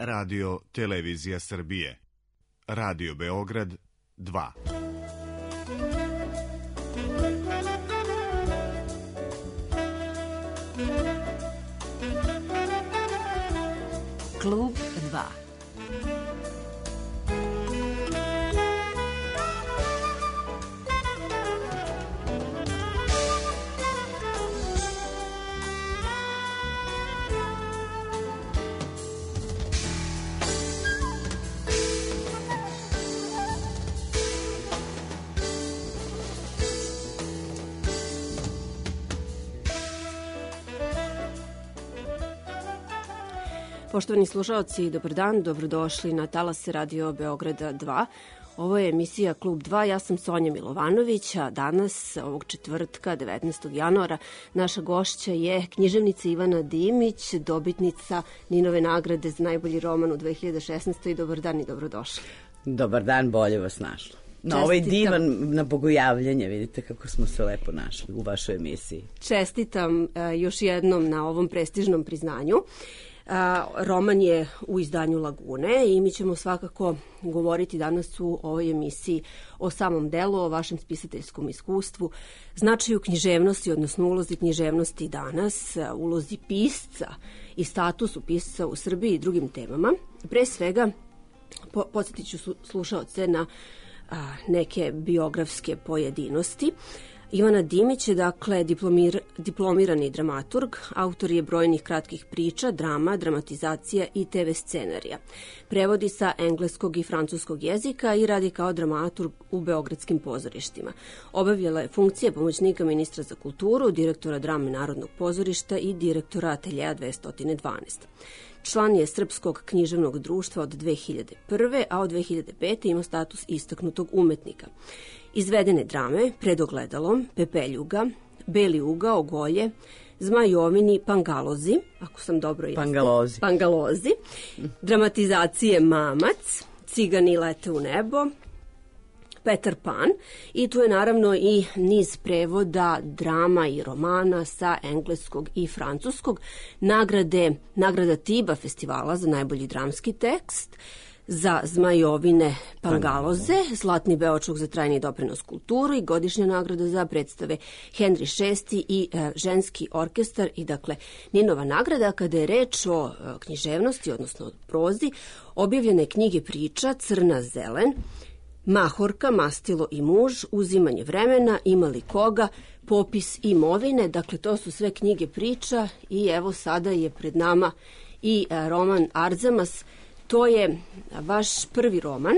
Radio Televizija Srbije. Radio Beograd 2. Klub 2. Poštovani slušalci, dobar dan, dobrodošli na talase Radio Beograda 2. Ovo je emisija Klub 2, ja sam Sonja Milovanović, a danas, ovog četvrtka, 19. januara, naša gošća je književnica Ivana Dimić, dobitnica Ninove nagrade za najbolji roman u 2016. Dobar dan i dobrodošli. Dobar dan, bolje vas našlo. Na ovaj divan na bogojavljanje, vidite kako smo se lepo našli u vašoj emisiji. Čestitam još jednom na ovom prestižnom priznanju. Roman je u izdanju Lagune i mi ćemo svakako govoriti danas u ovoj emisiji o samom delu, o vašem spisateljskom iskustvu, značaju književnosti, odnosno ulozi književnosti danas, ulozi pisca i statusu pisca u Srbiji i drugim temama. Pre svega, podsjetit ću slušaoce na neke biografske pojedinosti. Ivana Dimić je, dakle, diplomirani dramaturg, autor je brojnih kratkih priča, drama, dramatizacija i TV scenarija. Prevodi sa engleskog i francuskog jezika i radi kao dramaturg u beogradskim pozorištima. Obavljala je funkcije pomoćnika ministra za kulturu, direktora drame Narodnog pozorišta i direktora ateljeja 212. Član je Srpskog književnog društva od 2001. a od 2005. ima status istaknutog umetnika. Izvedene drame Pred ogledalom, Pepeljuga, Beli ugao, Golje, Zmajovini, Pangalozi, ako sam dobro Pangalozi, dramatizacije Mamac, Cigani lete u nebo, Petar Pan i tu je naravno i niz prevoda drama i romana sa engleskog i francuskog, nagrada Tiba festivala za najbolji dramski tekst, za Zmajovine Pangaloze, Zlatni beočuk za trajni doprinos kulturu i godišnja nagrada za predstave Henry VI i ženski orkestar i dakle Ninova nagrada. Kada je reč o književnosti, odnosno prozi, objavljene knjige priča Crna zelen, Mahorka, Mastilo i muž, Uzimanje vremena, Ima li koga, Popis imovine, dakle to su sve knjige priča i evo sada je pred nama i roman Arzamas. To je vaš prvi roman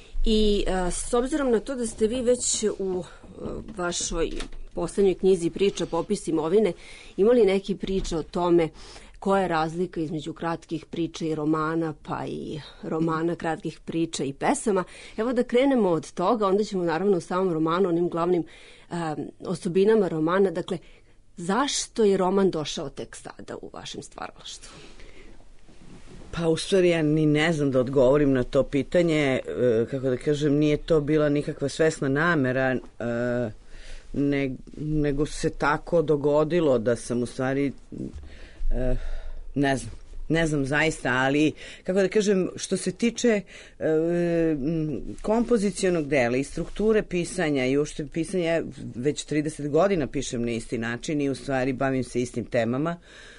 i s obzirom na to da ste vi već u vašoj poslednjoj knjizi priča Popis imovine imali neke priče o tome koja je razlika između kratkih priča i romana, pa i romana, kratkih priča i pesama. Evo da krenemo od toga, onda ćemo naravno u samom romanu, onim glavnim osobinama romana. Dakle, zašto je roman došao tek sada u vašem stvaralaštvu? Pa u stvari ja ni ne znam da odgovorim na to pitanje, kako da kažem, nije to bila nikakva svesna namera, nego se tako dogodilo da sam u stvari, ne znam zaista, ali kako da kažem, što se tiče kompozicionog dela i strukture pisanja i uopšte pisanja, već 30 godina pišem na isti način i u stvari bavim se istim temama.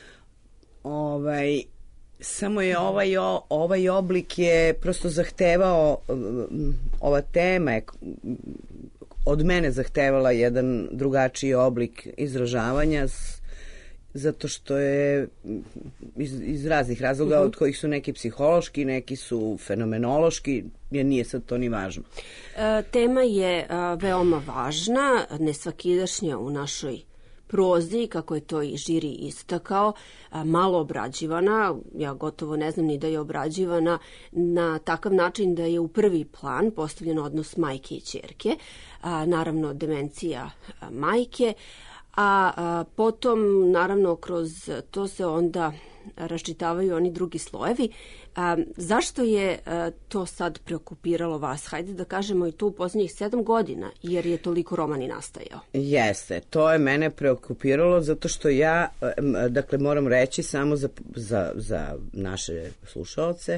Samo je ovaj oblik je prosto zahtevao, ova tema je od mene zahtevala jedan drugačiji oblik izražavanja, zato što je iz raznih razloga, od kojih su neki psihološki, neki su fenomenološki, jer nije sad to ni važno. Tema je veoma važna, nesvakidašnja u našoj prozi, kako je to i žiri istakao, malo obrađivana, ja gotovo ne znam ni da je obrađivana na takav način da je u prvi plan postavljen odnos majke i ćerke, naravno demencija majke, a potom naravno kroz to se onda raščitavaju oni drugi slojevi. Zašto je to sad preokupiralo vas? Hajde da kažemo i to u posljednjih 7 godina, jer je toliko roman i nastajao. Jeste, to je mene preokupiralo zato što ja, dakle moram reći samo za naše slušaoce,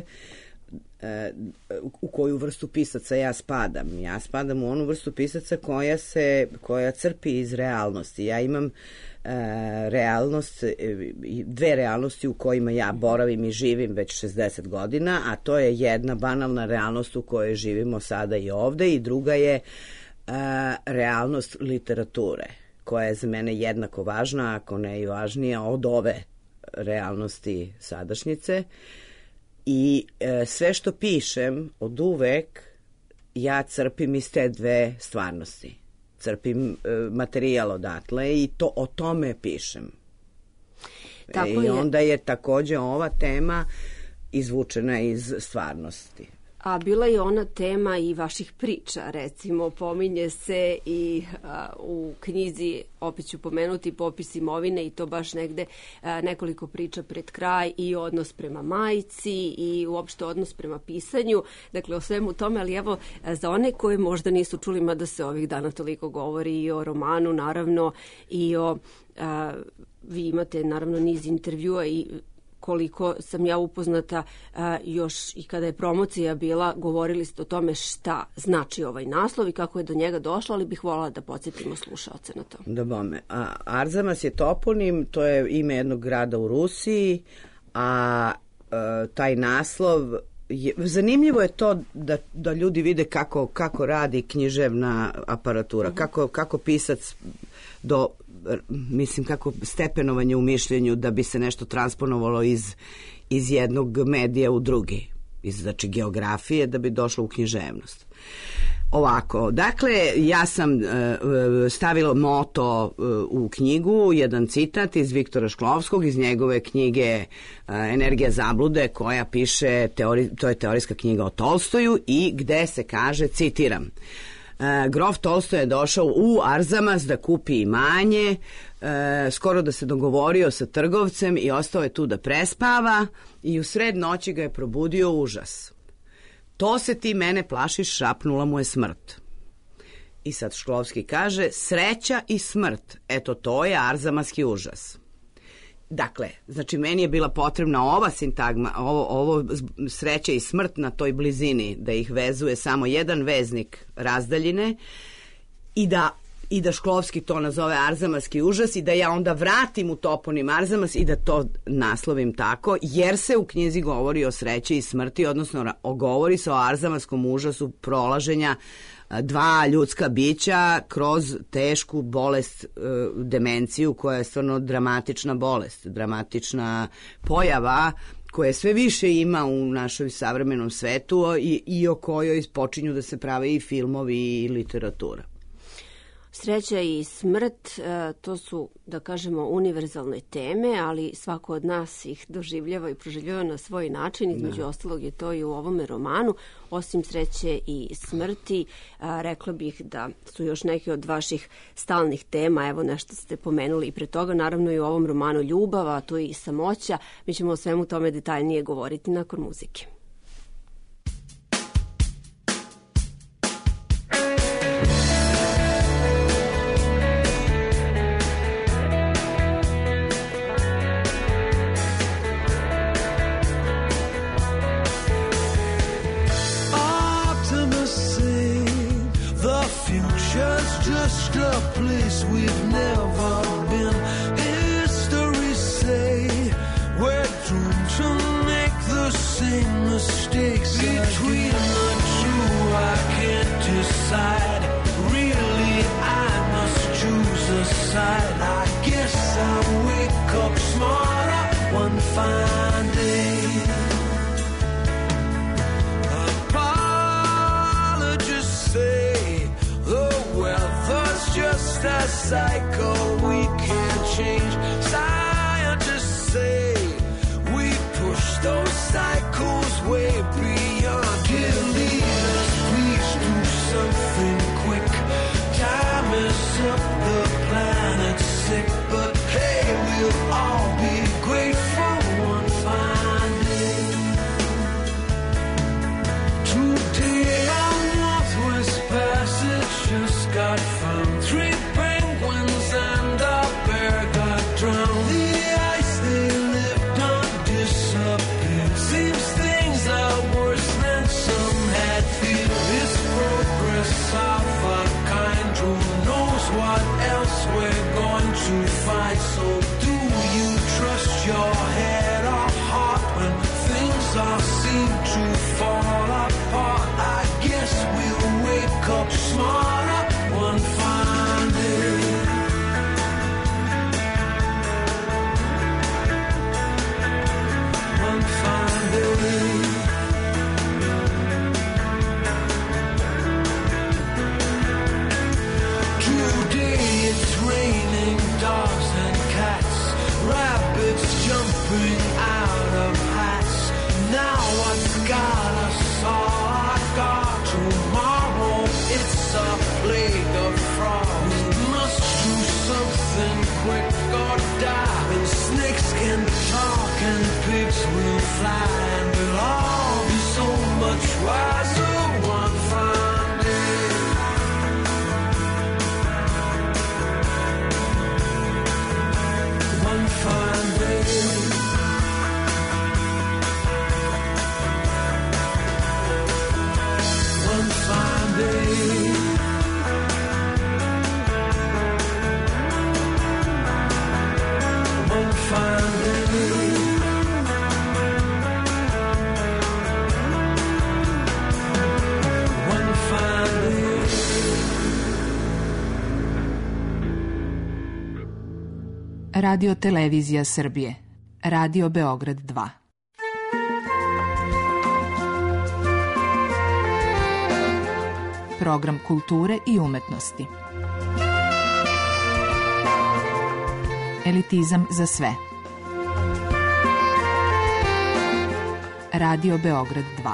u koju vrstu pisaca ja spadam. Ja spadam u onu vrstu pisaca koja crpi iz realnosti. Ja imam realnost, dve realnosti u kojima ja boravim i živim već 60 godina, a to je jedna banalna realnost u kojoj živimo sada i ovde i druga je realnost literature, koja je za mene jednako važna, ako ne i važnija od ove realnosti sadašnjice. I sve što pišem od uvek ja crpim iz te dve stvarnosti. Crpim materijal odatle i to o tome pišem. I onda je takođe ova tema izvučena iz stvarnosti. A bila je ona tema i vaših priča, recimo, pominje se i u knjizi, opet ću pomenuti, Popis imovine i to baš negde nekoliko priča pred kraj i odnos prema majci i uopšte odnos prema pisanju, dakle o svemu tome, ali evo za one koje možda nisu čuli, mada se ovih dana toliko govori i o romanu, naravno, i o, vi imate naravno niz intervjua i koliko sam ja upoznata, još i kada je promocija bila, govorili ste o tome šta znači ovaj naslov i kako je do njega došlo, ali bih voljela da podsjetimo slušaoce na to. Da bome. Arzamas je toponim, to je ime jednog grada u Rusiji, a taj naslov zanimljivo je to da ljudi vide kako radi književna aparatura, kako pisac kako stepenovanje u mišljenju da bi se nešto transponovalo iz jednog medija u drugi, znači geografije da bi došlo u književnost. Ovako, dakle, ja sam stavila moto u knjigu, jedan citat iz Viktora Šklovskog, iz njegove knjige Energija zablude, koja piše, to je teorijska knjiga o Tolstoju i gde se kaže, citiram, grof Tolstoj je došao u Arzamas da kupi imanje, skoro da se dogovorio sa trgovcem i ostao je tu da prespava i u sred noći ga je probudio užas. To se ti mene plašiš, šapnula mu je smrt. I sad Šklovski kaže, sreća i smrt, eto to je arzamaski užas. Dakle, znači meni je bila potrebna ova sintagma, ovo sreća i smrt na toj blizini, da ih vezuje samo jedan veznik razdaljine i da Šklovski to nazove arzamaski užas i da ja onda vratim u toponim Arzamas i da to naslovim tako, jer se u knjizi govori o sreći i smrti, odnosno govori se o arzamaskom užasu prolaženja dva ljudska bića kroz tešku bolest, demenciju, koja je stvarno dramatična bolest, dramatična pojava koje sve više ima u našoj savremenom svetu i o kojoj počinju da se prave i filmovi i literatura. Sreća i smrt, to su, da kažemo, univerzalne teme, ali svako od nas ih doživljava i proživljava na svoj način. Između ostalog je to i u ovome romanu. Osim sreće i smrti, rekla bih da su još neke od vaših stalnih tema. Evo, nešto ste pomenuli i pre toga, naravno i u ovom romanu ljubav, a to je i samoća. Mi ćemo o svemu tome detaljnije govoriti nakon muzike. Just a place we've never been. History say we're doomed to make the same mistakes between the two. I can't decide. Really, I must choose a side. I guess I'll wake up smarter one fine day. Apologists say just a cycle we can't change. Scientists say we push those cycles way beyond. Dear leaders, please do something quick. Time is up, the planet's sick, but hey, we'll all be grateful one seem to fall apart. I guess we'll wake up smarter one fine day. One fine day. Today it's raining dogs and cats, rabbits jumping out of hats. Now what's got us all our guard? Tomorrow it's a plague of frogs. We must do something quick or die. And snakes can talk and pigs will fly, and we'll all be so much wiser one fine day. One fine day. One fine day. One fine day. One fine day. Radio Televizija Srbije. Radio Beograd 2. Program kulture i umetnosti. Elitizam za sve. Radio Beograd 2.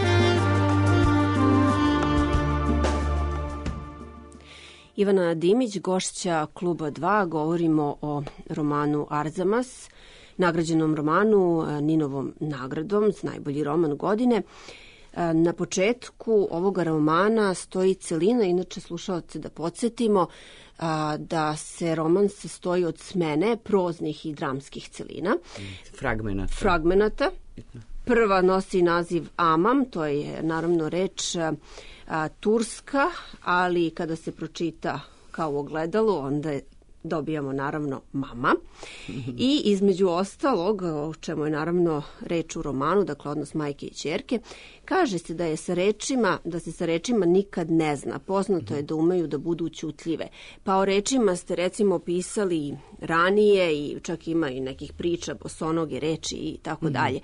Ivana Dimić, gošća Kluba 2, govorimo o romanu Arzamas, nagrađenom romanu Ninovom nagradom za najbolji roman godine. Na početku ovoga romana stoji celina, inače slušalce da podsjetimo da se roman sastoji od smene proznih i dramskih celina. Fragmenata. Prva nosi naziv Amam, to je naravno reč turska, ali kada se pročita kao u ogledalu, onda dobijamo naravno mama. I između ostalog, o čemu je naravno reč u romanu, dakle odnos majke i ćerke, kaže se da se sa rečima nikad ne zna. Poznato je da umeju da budu ćutljive. Pa o rečima ste recimo pisali ranije i čak ima i nekih priča, bosonoge reči i tako dalje.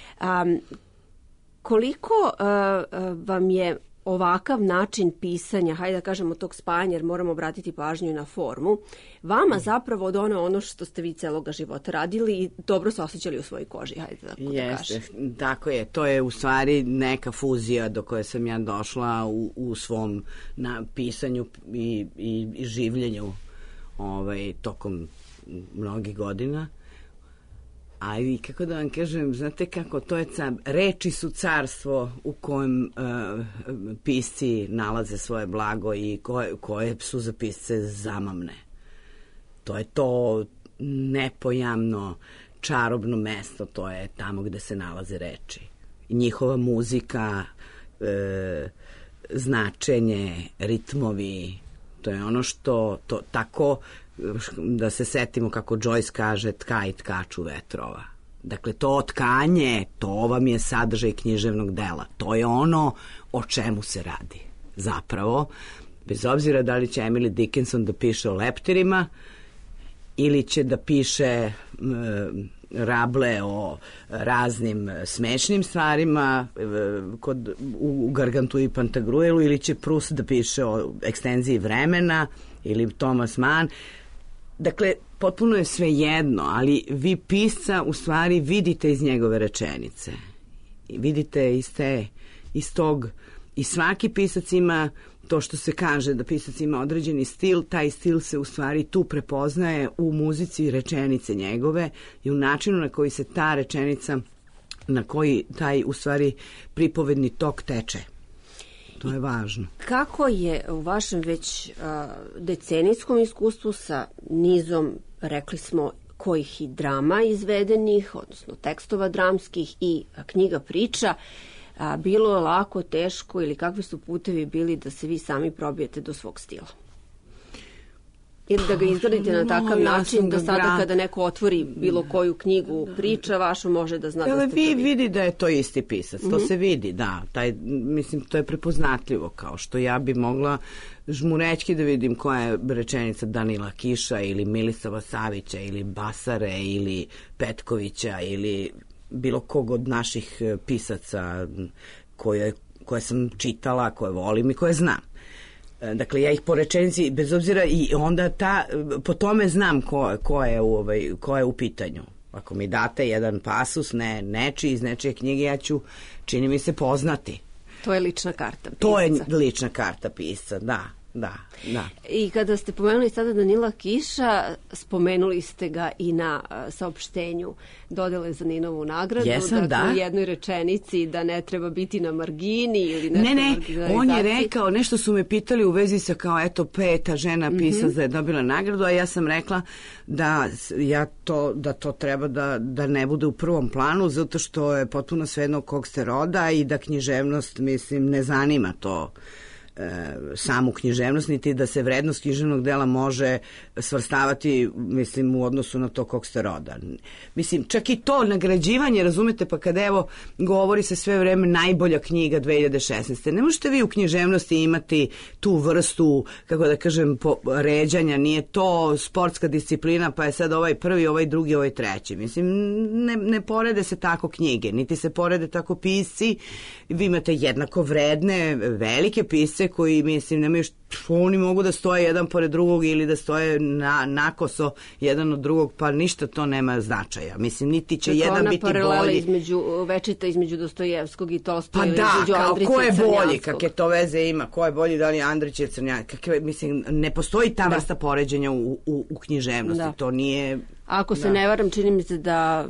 Koliko vam je ovakav način pisanja, hajde da kažemo tog spajanja, jer moramo obratiti pažnju i na formu, vama zapravo od ono što ste vi celoga života radili i dobro se osjećali u svojoj koži, hajde da kažem. Jeste, tako je. To je u stvari neka fuzija do koje sam ja došla u svom pisanju i življenju tokom mnogih godina. A i kako da vam kažem, znate kako, to je reči su carstvo u kojem pisci nalaze svoje blago i koje su za pisce zamamne. To je to nepojamno čarobno mesto, to je tamo gde se nalaze reči. Njihova muzika, značenje, ritmovi, to je ono što tako, da se setimo kako Joyce kaže, tka i tkaču vetrova. Dakle, to tkanje, to vam je sadržaj književnog dela. To je ono o čemu se radi. Zapravo, bez obzira da li će Emily Dickinson da piše o leptirima ili će da piše Rable o raznim smešnim stvarima u Gargantu i Pantagruelu, ili će Proust da piše o ekstenziji vremena ili Thomas Mann. Dakle, potpuno je sve jedno, ali vi pisca u stvari vidite iz njegove rečenice. Vidite iz tog, i svaki pisac ima to što se kaže da pisac ima određeni stil, taj stil se u stvari tu prepoznaje u muzici i rečenice njegove i u načinu na koji se ta rečenica, na koji taj u stvari pripovedni tok teče. To je važno. Kako je u vašem već decenijskom iskustvu sa nizom, rekli smo, kojih i drama izvedenih, odnosno tekstova dramskih i knjiga priča, bilo je lako, teško ili kakvi su putevi bili da se vi sami probijete do svog stila? Ili da ga izgradite na takav način da sada kada neko otvori bilo koju knjigu priča vašu može da zna da ste to vi. Vidi da je to isti pisac, to se vidi, da. Mislim, to je prepoznatljivo, kao što ja bi mogla žmurećki da vidim koja je rečenica Danila Kiša ili Milisava Savića ili Basare ili Petkovića ili bilo kog od naših pisaca koje sam čitala, koje volim i koje znam. Dakle, ja ih po rečenici, bez obzira, i onda po tome znam ko je u pitanju. Ako mi date jedan pasus, nečiji iz nečije knjige, ja ću, čini mi se, poznati. To je lična karta pisca. To je lična karta pisca, da. I kada ste pomenuli sada Danila Kiša, spomenuli ste ga i na saopštenju dodele za Ninovu nagradu. Jesam, dakle, u jednoj rečenici da ne treba biti na margini ili nešto. Ne, on je rekao, nešto su me pitali u vezi sa kao, eto, 5. žena pisac da je dobila nagradu, a ja sam rekla da to treba da ne bude u prvom planu, zato što je potpuno svejedno kog ste roda i da književnost, mislim, ne zanima to samu književnost, niti da se vrednost književnog dela može svrstavati, mislim, u odnosu na to kog ste roda. Mislim, čak i to nagrađivanje, razumete, pa kada evo govori se sve vreme najbolja knjiga 2016. Ne možete vi u književnosti imati tu vrstu, kako da kažem, ređanja, nije to sportska disciplina, pa je sad ovaj prvi, ovaj drugi, ovaj treći. Mislim, ne porede se tako knjige, niti se porede tako pisci. Vi imate jednako vredne, velike pisce koji, mislim, nemaju oni mogu da stoje jedan pored drugog ili da stoje nakoso jedan od drugog, pa ništa to nema značaja. Mislim, niti će jedan biti bolji. Ona paralela večita između Dostojevskog i Tolstoja. Pa da, ko je bolji, kakve to veze ima, ko je bolji, da li je Andrić ili Crnjanski. Mislim, ne postoji ta vrsta poređenja u književnosti. To nije... Ako se ne varam, čini mi se da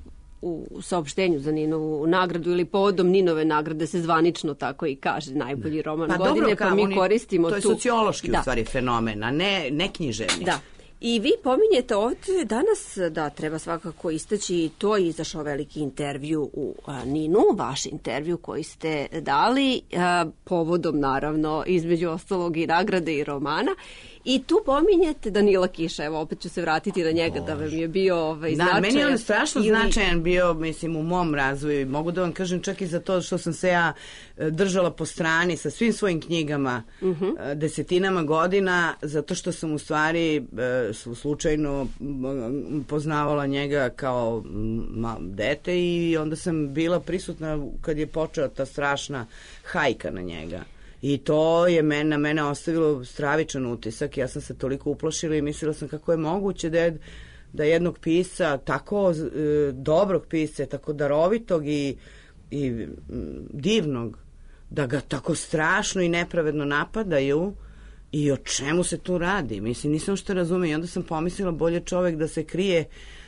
u saopštenju za Ninovu nagradu ili povodom Ninove nagrade se zvanično tako i kaže najbolji roman godine, pa mi koristimo tu. To je sociološki u stvari fenomen, a ne književni. Da. I vi pominjete ovdje danas da treba svakako istaći, to je izašao veliki intervju u Ninu, vaš intervju koji ste dali, povodom naravno između ostalog i nagrade i romana. I tu pominjete Danila Kiša, evo opet ću se vratiti na njega, da vam je bio značajan. Da, meni je on strašno značajan bio, mislim, u mom razvoju. Mogu da vam kažem čak i za to što sam se ja držala po strani sa svim svojim knjigama desetinama godina, zato što sam u stvari slučajno poznavala njega kao dete i onda sam bila prisutna kad je počela ta strašna hajka na njega. I to je na mene ostavilo stravičan utisak. Ja sam se toliko uplašila i mislila sam kako je moguće da jednog pisca, tako dobrog pisca, tako darovitog i divnog, da ga tako strašno i nepravedno napadaju i o čemu se tu radi. Mislim, nisam što razume. I onda sam pomislila bolje čovek da se krije,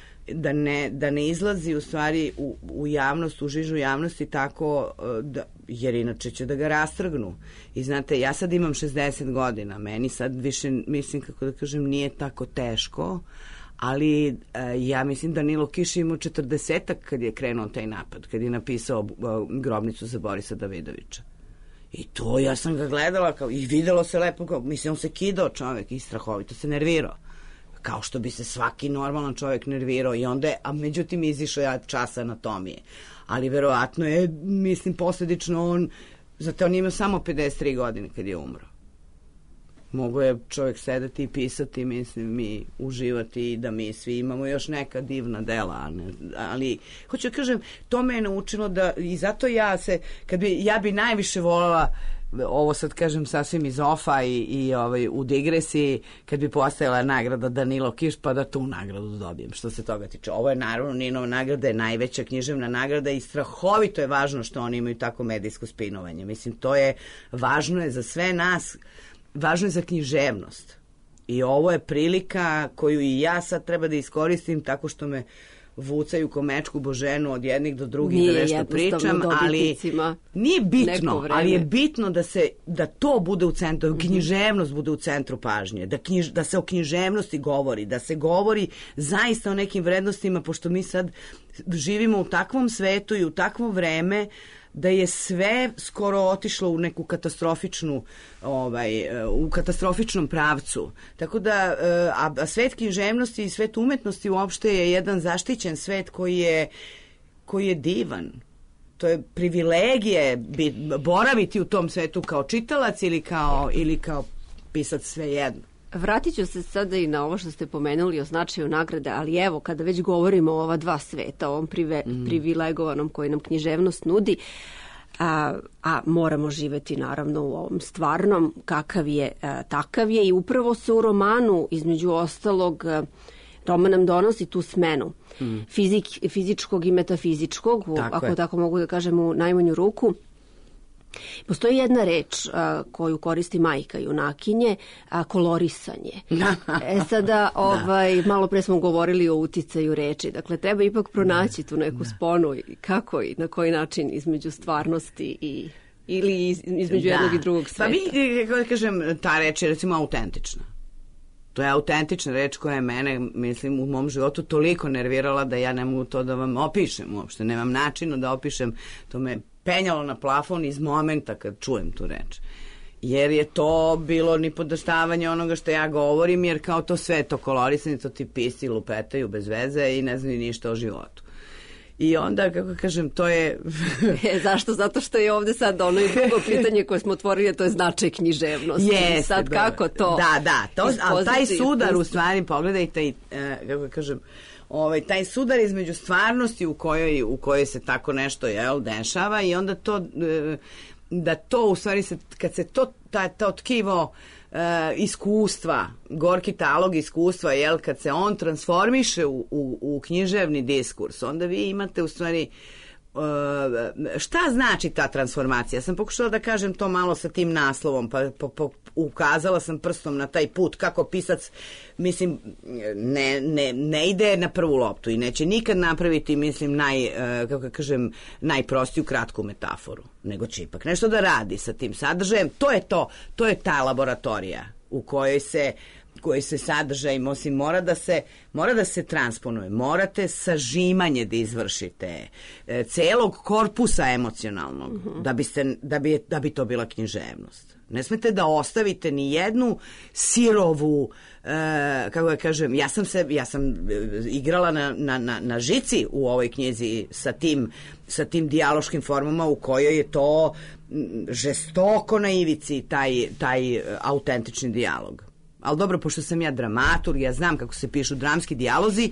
da ne izlazi u stvari u javnost, u žižu javnosti tako, jer inače će da ga rastrgnu. I znate, ja sad imam 60 godina, meni sad više, mislim, kako da kažem, nije tako teško, ali ja mislim Danilo Kiš imao 40-ak kad je krenuo taj napad, kad je napisao Grobnicu za Borisa Davidovića. I to, ja sam ga gledala i videlo se lepo, mislim, on se kidao čovek i strahovito se nervirao. Kao što bi se svaki normalan čovjek nervirao i onda je, a međutim izišao je čas anatomije. Ali verovatno je, mislim, posljedično zato on ima samo 53 godine kad je umro. Mogu je čovjek sedeti i pisati, mislim, mi uživati i da mi svi imamo još neka divna dela, ali hoću da kažem, to me je naučilo da, i zato ja bi najviše voljela, ovo sad kažem sasvim iz ofa i u digresiji, kad bi postojala nagrada Danilo Kiš, pa da tu nagradu dobijem, što se toga tiče. Ovo je naravno Ninova nagrada, je najveća književna nagrada i strahovito je važno što oni imaju tako medijsko spinovanje. Mislim, to je važno je za sve nas, važno je za književnost. I ovo je prilika koju i ja sad treba da iskoristim tako što me vucaju ko mečku Boženu od jednih do drugih da nešto pričam, ali nije bitno, ali je bitno da to bude u centru, književnost bude u centru pažnje, da se o književnosti govori, da se govori zaista o nekim vrednostima, pošto mi sad živimo u takvom svetu i u takvo vreme da je sve skoro otišlo u neku katastrofičnu, u katastrofičnom pravcu. Tako da, a svet književnosti i svet umetnosti uopšte je jedan zaštićen svet koji je divan. To je privilegije boraviti u tom svetu kao čitalac ili kao pisac, svejedno. Vratit ću se sada i na ovo što ste pomenuli o značaju nagrade, ali evo, kada već govorimo o ova dva sveta, o ovom privilegovanom koji nam književnost nudi, a moramo živeti naravno u ovom stvarnom, kakav je, takav je, i upravo se u romanu, između ostalog, roman nam donosi tu smenu fizičkog i metafizičkog, tako mogu da kažem u najmanju ruku. Postoji jedna reč koju koristi majka junakinje, kolorisanje. Sada, malo pre smo govorili o uticaju reči. Dakle, treba ipak pronaći tu neku sponu kako i na koji način između stvarnosti ili između jednog i drugog sveta. Pa mi, kako da kažem, ta reč je recimo autentična. To je autentična reč koja je mene, mislim, u mom životu toliko nervirala da ja ne mogu to da vam opišem uopšte. Nemam načina da opišem, to me penjalo na plafon iz momenta kad čujem tu reč. Jer je to bilo nipodaštavanje onoga što ja govorim, jer kao to sve to kolorisanje, to ti pisci lupetaju bez veze i ne znaju ništa o životu. I onda, kako kažem, to je... Zašto? Zato što je ovde sad ono i drugo pitanje koje smo otvorili, to je značaj književnosti. Jeste, sad kako to... Da, ali taj sudar, u stvari, pogledajte, kako kažem, taj sudar između stvarnosti u kojoj se tako nešto dešava i onda to, da to u stvari, kad se to tkivo iskustva, gorki talog iskustva, kad se on transformiše u književni diskurs, onda vi imate u stvari šta znači ta transformacija? Sam pokušala da kažem to malo sa tim naslovom, pa ukazala sam prstom na taj put kako pisac, mislim, ne ide na prvu loptu i neće nikad napraviti, mislim, najprostiju kratku metaforu, nego će ipak nešto da radi sa tim sadržajem. To je ta laboratorija u kojoj se sadržaj, mislim, mora da se transponuje, morate sažimanje da izvršite celog korpusa emocionalnog da bi to bila književnost. Ne smete da ostavite ni jednu sirovu, kako da kažem, ja sam igrala na žici u ovoj knjizi sa tim dijaloškim formama u kojoj je to žestoko na ivici taj autentični dijalog. Ali dobro, pošto sam ja dramaturg, ja znam kako se pišu dramski dijalozi,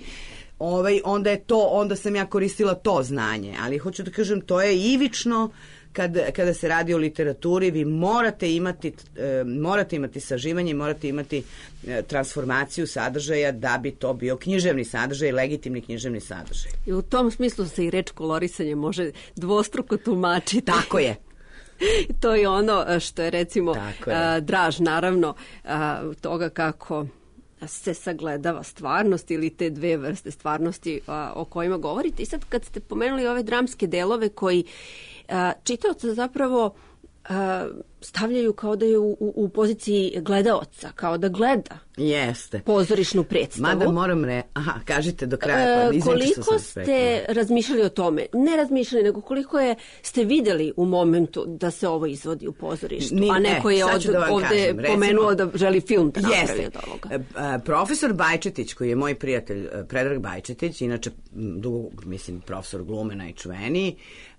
onda sam ja koristila to znanje. Ali hoću da kažem, to je ivično kada se radi o literaturi, vi morate imati saživanje, morate imati transformaciju sadržaja da bi to bio književni sadržaj, legitimni književni sadržaj. I u tom smislu se i reč kolorisanje može dvostruko tumačiti. Tako je. To je ono što je, recimo, draž, naravno, toga kako se sagledava stvarnost ili te dve vrste stvarnosti o kojima govorite. I sad kad ste pomenuli ove dramske delove koji čitaoca zapravo stavljaju kao da je u poziciji gledaoca, kao da gleda. Jeste. Pozorišnu predstavu. Mada moram kažite do kraja. Koliko ste razmišljali o tome? Ne razmišljali, nego koliko ste videli u momentu da se ovo izvodi u pozorištu? A neko je ovde pomenuo da želi film da napravi od ovoga. Profesor Bajčetić, koji je moj prijatelj, Predrag Bajčetić, inače profesor glume najčuveniji,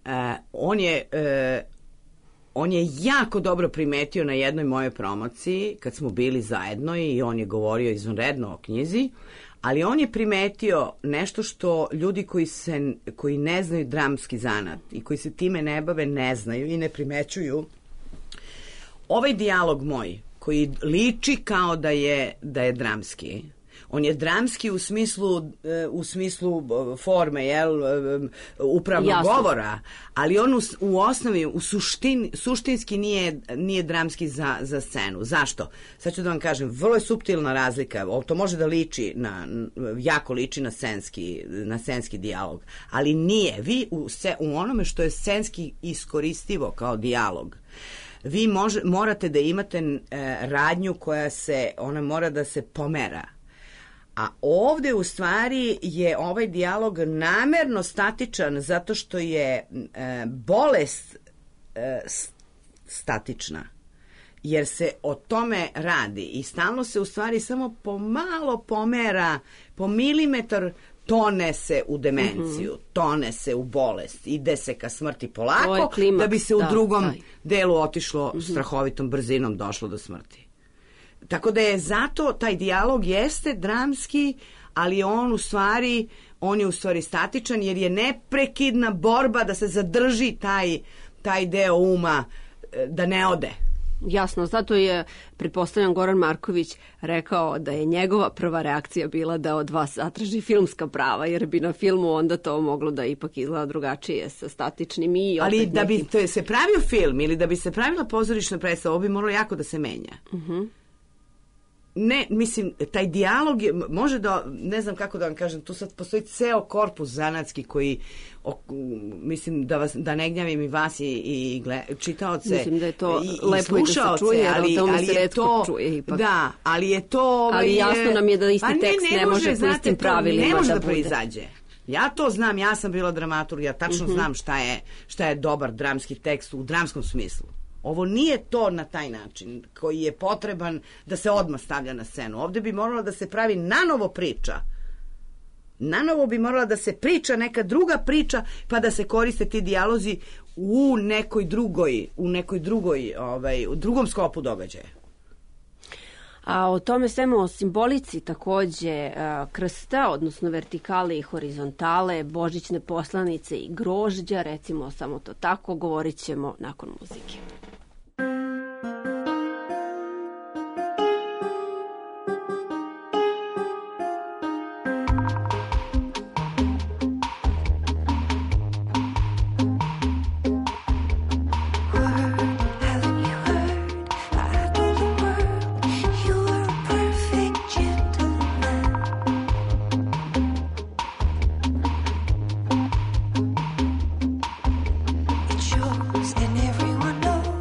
on je jako dobro primetio na jednoj mojoj promociji, kad smo bili zajedno, i on je govorio izvanredno o knjizi, ali on je primetio nešto što ljudi koji ne znaju dramski zanat i koji se time ne bave ne znaju i ne primećuju. Ovaj dijalog moj, koji liči kao da je dramski, on je dramski u smislu forme, upravnog govora, ali on u osnovi, suštinski nije dramski za scenu. Zašto? Sad ću da vam kažem, vrlo je suptilna razlika, to može da jako liči na scenski dijalog, ali nije. Vi u onome što je scenski iskoristivo kao dijalog, vi morate da imate radnju ona mora da se pomera. A ovde u stvari je ovaj dijalog namerno statičan zato što je bolest statična. Jer se o tome radi i stalno se u stvari samo pomalo pomera, po milimetar tone se u demenciju, tone se u bolest, ide se ka smrti polako, klimaks, da bi se u drugom delu otišlo strahovitom brzinom, došlo do smrti. Tako da je zato taj dijalog jeste dramski, ali on je u stvari statičan, jer je neprekidna borba da se zadrži taj deo uma, da ne ode. Jasno, zato je, pretpostavljam, Goran Marković rekao da je njegova prva reakcija bila da od vas zatraži filmska prava, jer bi na filmu onda to moglo da ipak izgleda drugačije sa statičnim i opet ali da bi se pravio film ili da bi se pravila pozorišna predstava, ovo bi moralo jako da se menja. Ne, mislim, taj dijalog je, može da, ne znam kako da vam kažem, tu sad postoji ceo korpus zanatski koji, mislim, da ne gnjavim i vas i čitaoce, mislim da je to lepo i da se čuje, ali se retko čuje ipak. Da, ali je to... ali jasno nam je da isti tekst ne može po istim pravilima ne može da bude. proizađe. Ja to znam, ja sam bila dramaturg, ja tačno znam šta je dobar dramski tekst u dramskom smislu. Ovo nije to na taj način koji je potreban da se odmah stavlja na scenu. Ovde bi morala da se pravi nanovo priča. Nanovo bi morala da se priča neka druga priča, pa da se koriste ti dijalozi u drugom sklopu događaja. A o tome svemu, o simbolici takođe krsta, odnosno vertikale i horizontale, božićne poslanice i grožđa, recimo samo to tako, govorit ćemo nakon muzike. And everyone knows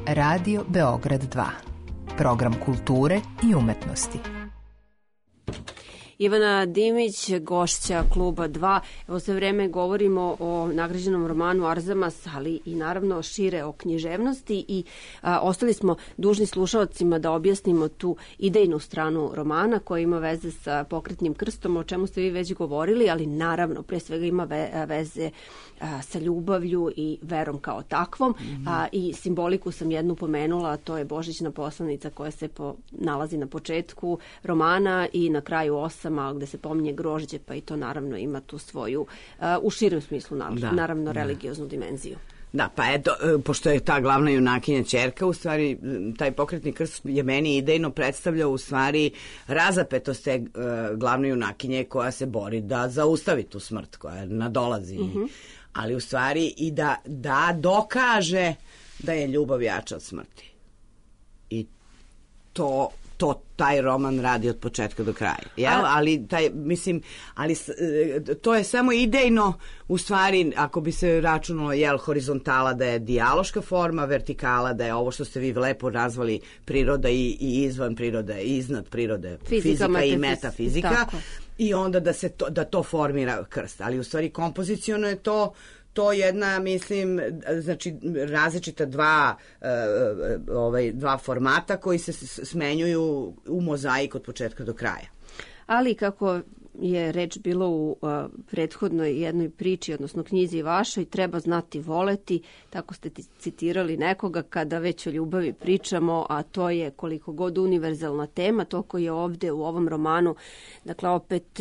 Radio Beograd 2. Program kulture i umetnosti. Ivana Dimić, gošća Kluba 2. Evo sve vreme govorimo o nagrađenom romanu Arzamas, ali i naravno šire o književnosti i ostali smo dužni slušalcima da objasnimo tu idejnu stranu romana koja ima veze sa pokretnim krstom, o čemu ste vi već govorili, ali naravno pre svega ima veze sa ljubavlju i verom kao takvom. I simboliku sam jednu pomenula, a to je božićna poslanica koja se nalazi na početku romana i na kraju 8, gde se pominje grožđe, pa i to naravno ima tu svoju, u širem smislu, naravno religioznu dimenziju. Da, pa eto, pošto je ta glavna junakinja ćerka, u stvari taj pokretni krst je meni idejno predstavljao u stvari razapetost te glavne junakinje koja se bori da zaustavi tu smrt koja nadolazi. Ali u stvari i da dokaže da je ljubav jača od smrti. I taj roman radi od početka do kraja. Ali to je samo idejno, u stvari, ako bi se računalo, horizontala da je dijaloška forma, vertikala da je ovo što ste vi lepo nazvali priroda i izvan prirode, i iznad prirode, fizika i metafizika. Tako. I onda da to formira krst. Ali u stvari kompoziciono je to jedna, mislim, znači različita dva formata koji se smenjuju u mozaik od početka do kraja. Ali kako je reč bilo u prethodnoj jednoj priči, odnosno knjizi vašoj, treba znati voleti, tako ste citirali nekoga kada već o ljubavi pričamo, a to je koliko god univerzalna tema, toliko je ovde u ovom romanu, dakle opet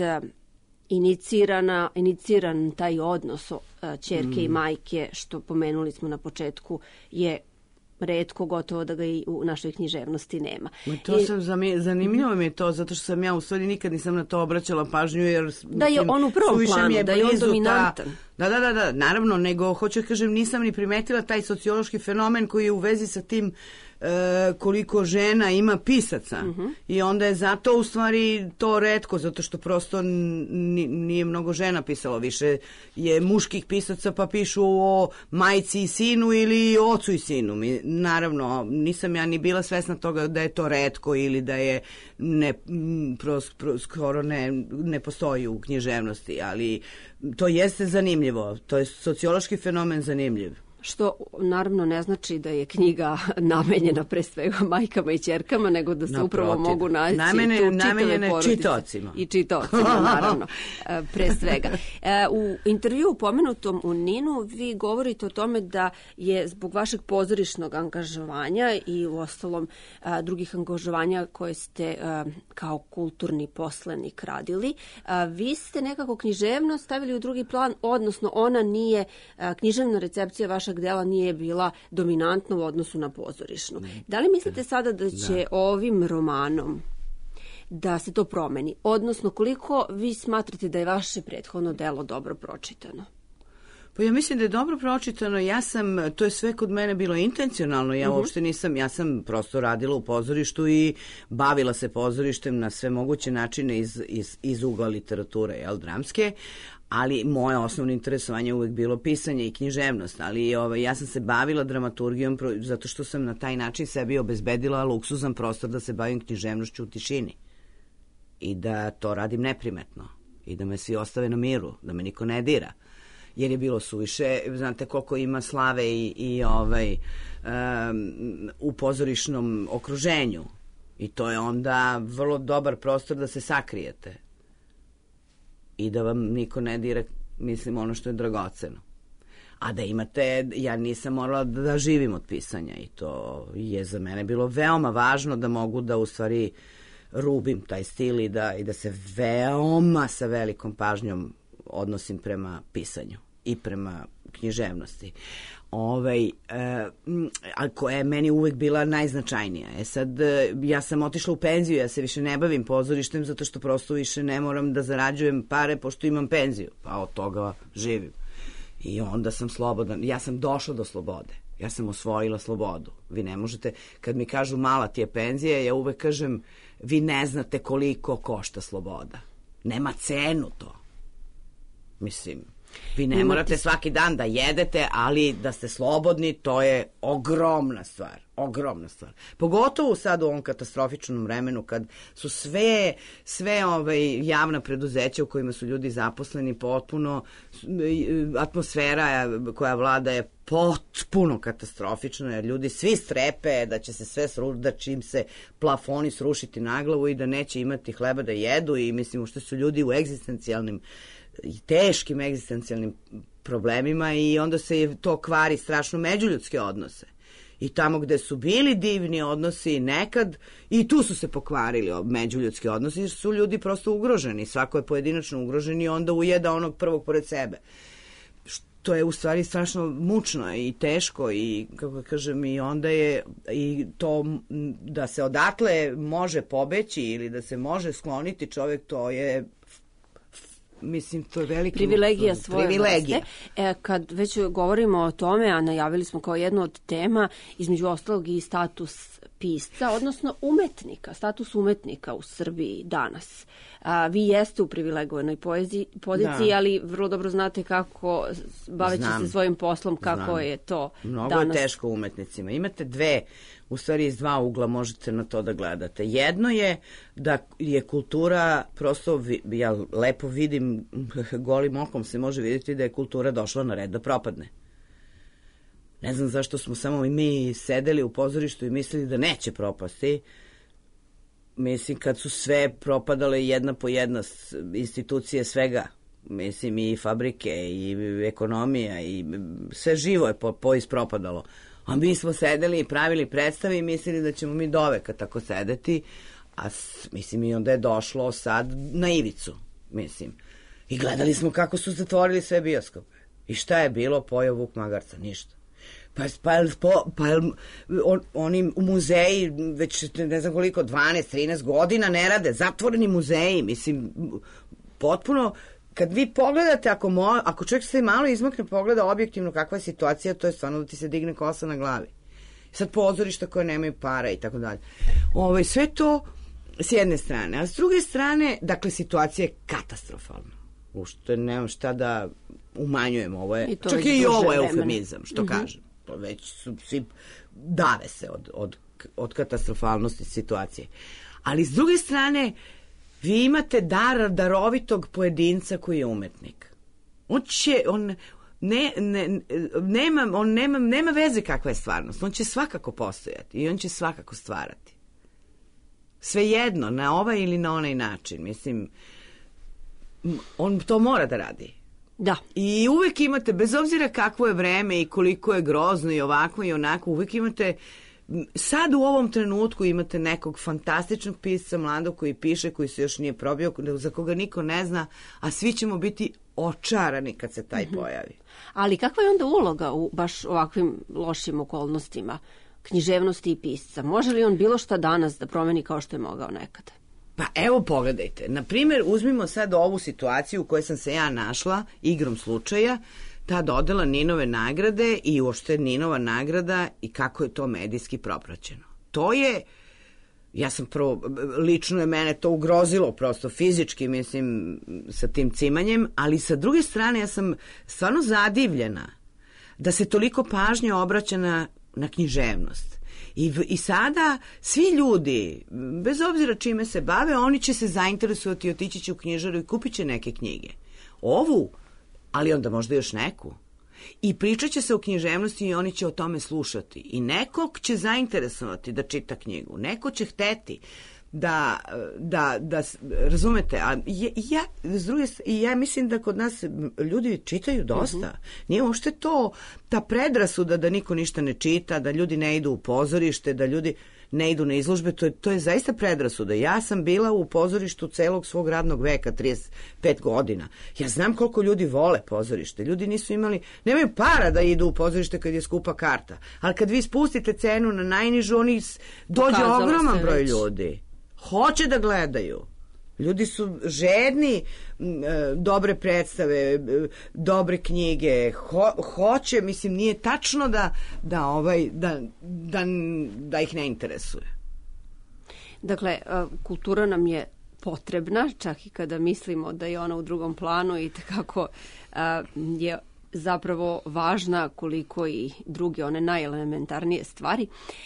iniciran taj odnos ćerke i majke, što pomenuli smo na početku, je retko, gotovo da ga i u našoj književnosti nema. Zanimljivo mi je to, zato što sam ja u stvari nikad nisam na to obraćala pažnju, jer da je on u prvom planu, da je on dominantan. Da, naravno, nego hoću da kažem, nisam ni primetila taj sociološki fenomen koji je u vezi sa tim koliko žena ima pisaca. I onda je zato u stvari to retko, zato što prosto nije mnogo žena pisalo, više je muških pisaca pa pišu o majci i sinu ili ocu i sinu. Naravno, nisam ja ni bila svesna toga da je to retko ili da je skoro ne postoji u književnosti, ali to jeste zanimljivo, to je sociološki fenomen zanimljiv. Što naravno ne znači da je knjiga namenjena pre svega majkama i ćerkama, nego da se upravo mogu naći namenjene čitaocima. I čitaocima, naravno, pre svega. U intervjuu pomenutom u Ninu vi govorite o tome da je zbog vašeg pozorišnog angažovanja i u ostalom drugih angažovanja koje ste kao kulturni poslanik radili, vi ste nekako književnost stavili u drugi plan, odnosno ona nije, književna recepcija vašeg dela nije bila dominantna u odnosu na pozorišnu. Da li mislite sada da će ovim romanom da se to promeni? Odnosno, koliko vi smatrate da je vaše prethodno delo dobro pročitano? Pa ja mislim da je dobro pročitano, to je sve kod mene bilo intencionalno, ja uopšte nisam, ja sam prosto radila u pozorištu i bavila se pozorištem na sve moguće načine iz ugla literature, dramske, ali moje osnovno interesovanje je uvek bilo pisanje i književnost, ali ja sam se bavila dramaturgijom zato što sam na taj način sebi obezbedila luksuzan prostor da se bavim književnošću u tišini i da to radim neprimetno i da me svi ostave na miru, da me niko ne dira. Jer je bilo suviše, znate koliko ima slave u pozorišnom okruženju i to je onda vrlo dobar prostor da se sakrijete i da vam niko ne dira, mislim, ono što je dragoceno. A da imate, ja nisam morala da živim od pisanja i to je za mene bilo veoma važno da mogu da u stvari rubim taj stil i da se veoma sa velikom pažnjom odnosim prema pisanju i prema književnosti. A koja je meni uvek bila najznačajnija. Sad, ja sam otišla u penziju, ja se više ne bavim pozorištem zato što prosto više ne moram da zarađujem pare pošto imam penziju, pa od toga živim. I onda sam slobodan. Ja sam došla do slobode. Ja sam osvojila slobodu. Vi ne možete, kad mi kažu mala ti je penzija, ja uvek kažem, vi ne znate koliko košta sloboda. Nema cenu to. Mislim. Vi ne morate svaki dan da jedete, ali da ste slobodni, to je ogromna stvar. Ogromna stvar. Pogotovo sad u ovom katastrofičnom vremenu kad su sve javna preduzeća u kojima su ljudi zaposleni potpuno, atmosfera koja vlada je potpuno katastrofična, jer ljudi svi strepe da će se sve da će im se plafoni srušiti na glavu i da neće imati hleba da jedu i mislim što su ljudi u egzistencijalnim i teškim egzistencijalnim problemima i onda se to kvari strašno međuljudske odnose. I tamo gde su bili divni odnosi nekad, i tu su se pokvarili međuljudski odnosi, jer su ljudi prosto ugroženi. Svako je pojedinačno ugrožen i onda ujeda onog prvog pored sebe. To je u stvari strašno mučno i teško i, kako kažem, i onda je i to da se odatle može pobeći ili da se može skloniti čovjek, to je... Mislim, to je veliki privilegija svoje vrste. Kad već govorimo o tome, a najavili smo kao jednu od tema, između ostalog i status pisca, odnosno umetnika, status umetnika u Srbiji danas. Vi jeste u privilegovanoj poziciji, ali vrlo dobro znate kako, baveći se svojim poslom, kako je to mnogo danas. Mnogo je teško umetnicima. Imate u stvari iz dva ugla možete na to da gledate. Jedno je da je kultura, prosto ja lepo vidim, golim okom se može vidjeti da je kultura došla na red da propadne. Ne znam zašto smo samo mi sedeli u pozorištu i mislili da neće propasti. Mislim, kad su sve propadale jedna po jedna institucije svega, mislim i fabrike i ekonomija i sve živo je poispropadalo. A mi smo sedeli i pravili predstave i mislili da ćemo mi doveka tako sedeti, a mislim i onda je došlo sad na ivicu, mislim. I gledali smo kako su zatvorili sve bioskope. I šta je bilo? Pojeo vuk magarca, ništa. Oni u muzeji već ne znam koliko, 12-13 godina ne rade, zatvoreni muzeji, mislim, potpuno, kad vi pogledate, ako čovjek se malo izmakne pogleda objektivno kakva je situacija, to je stvarno da ti se digne kosa na glavi. Sad pozorišta koje nemaju para i tako dalje. Sve to s jedne strane, a s druge strane, dakle, situacija je katastrofalna. Ušte nemam šta da umanjujem, ovo je, čak i ovo je eufemizam, što kažem. Već su svi dave se od katastrofalnosti situacije. Ali s druge strane, vi imate darovitog pojedinca koji je umetnik. Nema veze kakva je stvarnost. On će svakako postojati i on će svakako stvarati. Svejedno, na ovaj ili na onaj način. Mislim, on to mora da radi. Da. I uvek imate, bez obzira kakvo je vreme i koliko je grozno i ovako i onako, uvek imate, sad u ovom trenutku imate nekog fantastičnog pisca mladog koji piše, koji se još nije probio, za koga niko ne zna, a svi ćemo biti očarani kad se taj pojavi. Ali kakva je onda uloga u baš ovakvim lošim okolnostima književnosti i pisca? Može li on bilo šta danas da promeni kao što je mogao nekada? Pa evo pogledajte, na primjer uzmimo sad ovu situaciju u kojoj sam se ja našla igrom slučaja, ta dodela Ninove nagrade i uopšte Ninova nagrada i kako je to medijski propraćeno. To je, ja sam prvo, lično je mene to ugrozilo prosto fizički, mislim, sa tim cimanjem, ali sa druge strane ja sam stvarno zadivljena da se toliko pažnje obraća na književnost. I sada svi ljudi, bez obzira čime se bave, oni će se zainteresovati, otići će u knjižaru i kupit će neke knjige. Ovu, ali onda možda još neku. I pričat će se o književnosti i oni će o tome slušati. I nekog će zainteresovati da čita knjigu. Neko će hteti da razumete, a ja mislim da kod nas ljudi čitaju dosta. Nije uopšte to ta predrasuda da niko ništa ne čita, da ljudi ne idu u pozorište, da ljudi ne idu na izložbe, to je zaista predrasuda. Ja sam bila u pozorištu celog svog radnog veka, 35 godina. Ja znam koliko ljudi vole pozorište. Ljudi nemaju para da idu u pozorište kad je skupa karta. Ali kad vi spustite cenu na najnižu, dođe ogroman broj ljudi. Hoće da gledaju. Ljudi su žedni dobre predstave, dobre knjige. Hoće, mislim, nije tačno da ih ne interesuje. Dakle, kultura nam je potrebna, čak i kada mislimo da je ona u drugom planu i tekako je zapravo važna koliko i druge one najelementarnije stvari.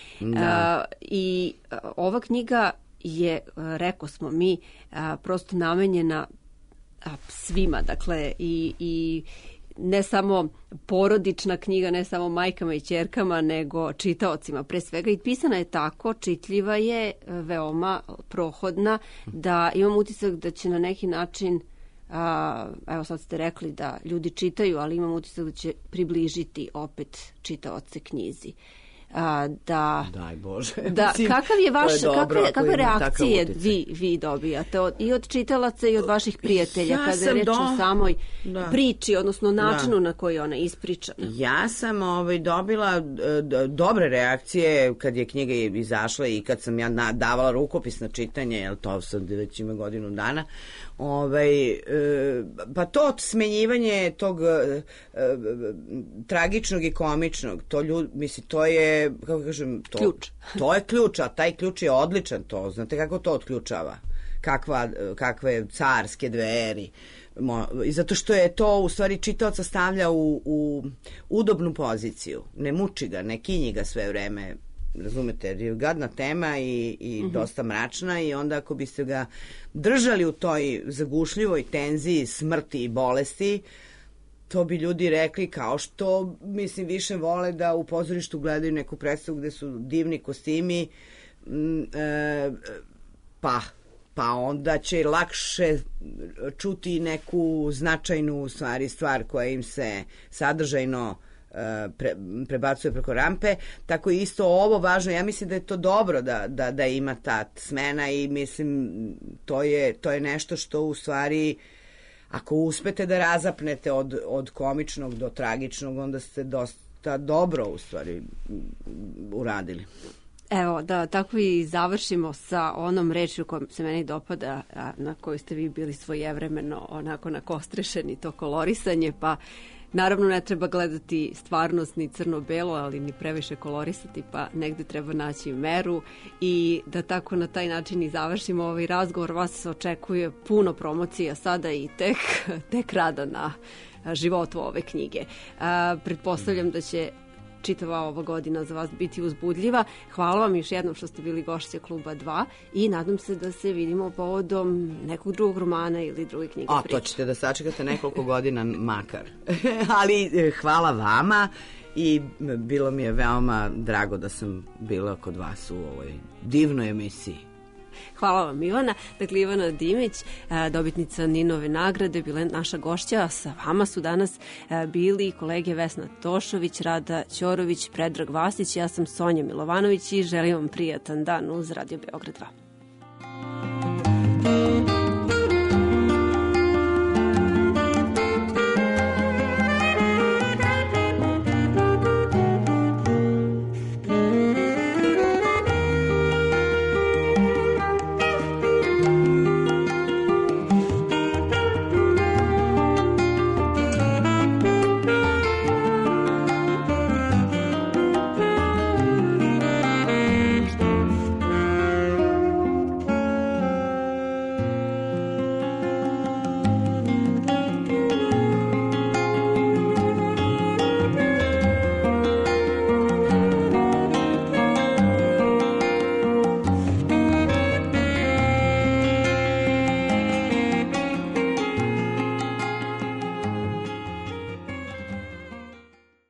I ova knjiga je, reko smo mi, prosto namenjena svima, dakle i ne samo porodična knjiga, ne samo majkama i ćerkama, nego čitaocima pre svega. I pisana je tako, čitljiva je, veoma prohodna, da imam utisak da će na neki način, evo sad ste rekli da ljudi čitaju, ali imam utisak da će približiti opet čitaoce knjizi. Daj Bože. Kakve reakcije vi dobijate i od čitalaca i od vaših prijatelja kada je reč o samoj priči, odnosno načinu na koji ona ispričana? Ja sam dobila dobre reakcije kad je knjiga izašla i kad sam ja davala rukopis na čitanje, jer to sad već ima godinu dana. Pa to smenjivanje tog tragičnog i komičnog, to je, kako kažem, ključ. To je ključ, a taj ključ je odličan, to znate kako to otključava, kakve carske dveri, i zato što je to u stvari čitaoca stavlja u udobnu poziciju, ne muči ga, ne kinji ga sve vreme, razumete, jer je gadna tema i dosta mračna, i onda ako biste ga držali u toj zagušljivoj tenziji smrti i bolesti, to bi ljudi rekli, kao što, mislim, više vole da u pozorištu gledaju neku predstavu gde su divni kostimi, pa onda će lakše čuti neku značajnu stvar koja im se sadržajno prebacuje preko rampe. Tako je isto ovo važno. Ja mislim da je to dobro da ima ta smena, i mislim to je nešto što u stvari, ako uspete da razapnete od komičnog do tragičnog, onda ste dosta dobro u stvari uradili. Evo, da tako i završimo sa onom rečju koja se meni dopada, na kojoj ste vi bili svojevremeno onako nakostrešeni, to kolorisanje, pa naravno ne treba gledati stvarnost ni crno-belo, ali ni previše kolorisati, pa negde treba naći meru, i da tako na taj način i završimo ovaj razgovor. Vas očekuje puno promocija sada i tek rada na životu ove knjige. Pretpostavljam da će čitava ova godina za vas biti uzbudljiva. Hvala vam još jednom što ste bili gošće Kluba 2 i nadam se da se vidimo povodom nekog drugog romana ili druge knjige priča. To ćete da sačekate nekoliko godina makar. Ali hvala vama i bilo mi je veoma drago da sam bila kod vas u ovoj divnoj emisiji. Hvala vam, Ivana. Dakle, Ivana Dimić, dobitnica Ninove nagrade, bila je naša gošća. Sa vama su danas bili kolege Vesna Tošović, Rada Ćorović, Predrag Vasić. Ja sam Sonja Milovanović i želim vam prijatan dan uz Radio Beograd 2.